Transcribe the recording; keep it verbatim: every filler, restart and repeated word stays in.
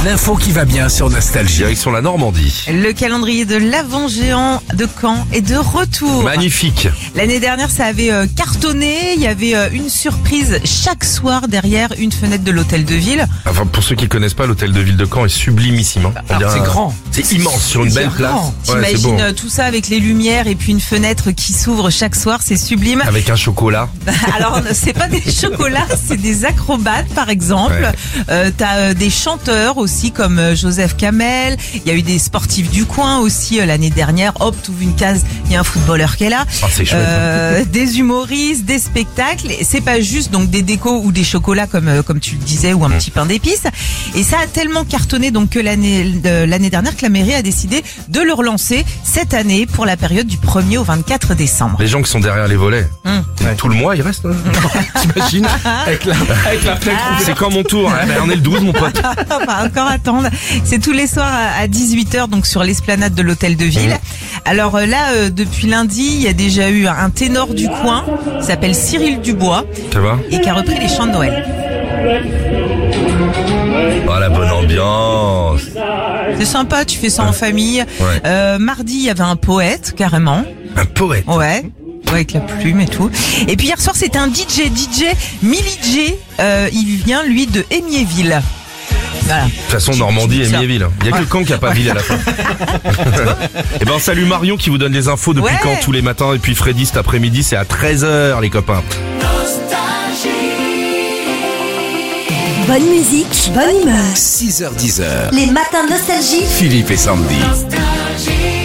L'info qui va bien sur Nostalgie. Direction la Normandie. Le calendrier de l'Avent géant de Caen est de retour. Magnifique. L'année dernière, ça avait euh, cartonné. Il y avait euh, une surprise chaque soir derrière une fenêtre de l'hôtel de ville. Enfin, pour ceux qui ne connaissent pas, l'hôtel de ville de Caen est sublimissime. Hein. On Alors, dirait c'est un- grand. C'est immense sur une C'est belle grand. place. Ouais, c'est T'imagines beau. euh, tout ça avec les lumières et puis une fenêtre qui s'ouvre chaque soir, c'est sublime. Avec un chocolat. Alors, c'est pas des chocolats, c'est des acrobates, par exemple. Ouais. Euh, t'as euh, des chanteurs aussi, comme euh, Joseph Kamel. Il y a eu des sportifs du coin aussi euh, l'année dernière. Hop, t'ouvres une case, il y a un footballeur qui est là. Ah, c'est chouette. Euh, des humoristes, des spectacles. Et c'est pas juste donc des décos ou des chocolats comme euh, comme tu le disais ou un Mmh. petit pain d'épices. Et ça a tellement cartonné donc que l'année de, l'année dernière que la mairie a décidé de le relancer cette année pour la période du premier au vingt-quatre décembre. Les gens qui sont derrière les volets. Hum. Et Tout le mois, ils restent. hein. T'imagines Avec la, avec la fenêtre ouverte. C'est quand mon tour. Eh ben, on est le douze, mon pote. On va encore attendre. C'est tous les soirs à- à dix-huit heures donc sur l'esplanade de l'hôtel de ville. Alors euh, là, euh, depuis lundi, il y a déjà eu un ténor du coin qui s'appelle Cyril Dubois Ça va? et qui a repris les chants de Noël. Oh, la bonne ambiance. C'est sympa, tu fais ça en famille. Ouais. Euh, mardi, il y avait un poète, carrément. Un poète. Ouais. Ouais, avec la plume et tout. Et puis hier soir, c'était un D J, D J Millie J. Euh, il vient, lui, de Émiéville. Voilà. De toute façon, Normandie et ça. Miéville. Il y a que Caen qui n'a pas ville à la fin. Et ben, salut Marion qui vous donne les infos depuis Ouais. Caen tous les matins. Et puis Freddy cet après-midi, c'est à treize heures, les copains. Bonne musique, bonne humeur. six heures dix heures. Les matins nostalgie. Philippe et Sandy. Nostalgie.